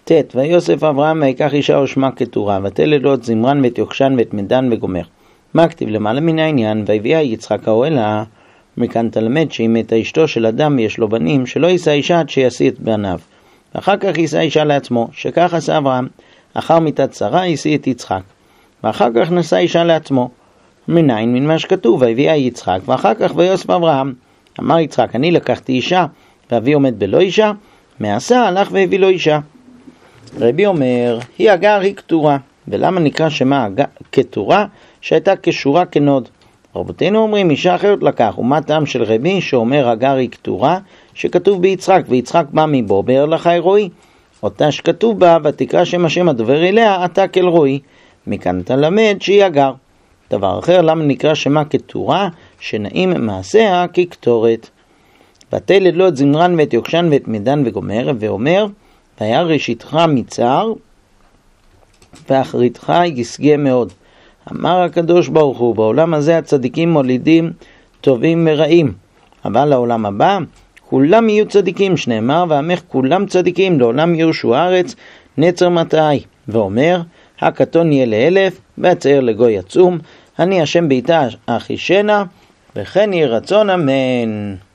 ויוסף אברהם ויקח אישה ושמה קטורה, ותלד לו את זמרן ואת יוקשן ואת מדן וגומר. מה כתיב למעלה מן העניין? ויביאה יצחק האוהלה. מכאן תלמד שאם מתה אשתו של אדם יש לו בנים, שלא יישא אישה עד שישיא את בניו, ואחר כך יישא אישה לעצמו, שכך עשה אברהם. אחר מיתת שרה יישיא את יצחק, ואחר כך נשא אישה לעצמו. מניין? מן מה שכתוב, ויביאה יצחק, ואחר כך ויוסף אברהם. אמר יצחק, אני לקחתי אישה, ואבי עומד בלא אישה, מעשה הלך והביא לו אישה. רבי אומר, היא הגר היא קטורה. ולמה נקרא שמה קטורה? שהייתה קשורה כנוד. רבותינו אומרים, אישה אחרת לקח. ומה טעם של רבי שאומר הגר היא קטורה? שכתוב ביצחק, ויצחק בא מבו באר לחי רועי. אותה שכתוב בה, ותקרא שם השם הדובר אליה, אתה כל רועי. מכאן תלמד שהיא הגר. דבר אחר, למה נקרא שמה קטורה? שנעים מעשיה כקטורת. ותלד לו את זמרן ואת יוקשן ואת מדן וגומר, ואומר, והיה ראשיתך מצער, ואחריתך ישגה מאוד. אמר הקדוש ברוך הוא, בעולם הזה הצדיקים מולידים טובים מרעים, אבל לעולם הבא כולם יהיו צדיקים, שנאמר, ועמך כולם צדיקים, לעולם ירשו הארץ נצר מטעי. ואומר, הקטון יהיה לאלף, והצעיר לגוי עצום, אני השם ביתה אחישנה, וכן יהי רצון, אמן.